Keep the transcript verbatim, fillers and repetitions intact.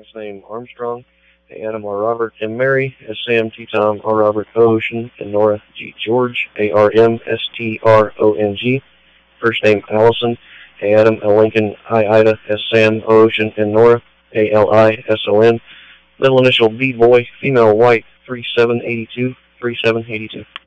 last name Armstrong, A. Adam R. Robert, M. Mary, S. Sam, T. Tom, R. Robert, O. Ocean, and Nora, G. George, A. R. M. S. T. R. O. N. G. First name Allison, A. Adam, L. Lincoln, I. Ida, S. Sam, O. Ocean, and Nora, A. L. I. S. O. N. Middle initial B. Boy, female white, three seven eighty-two, three seven eighty-two.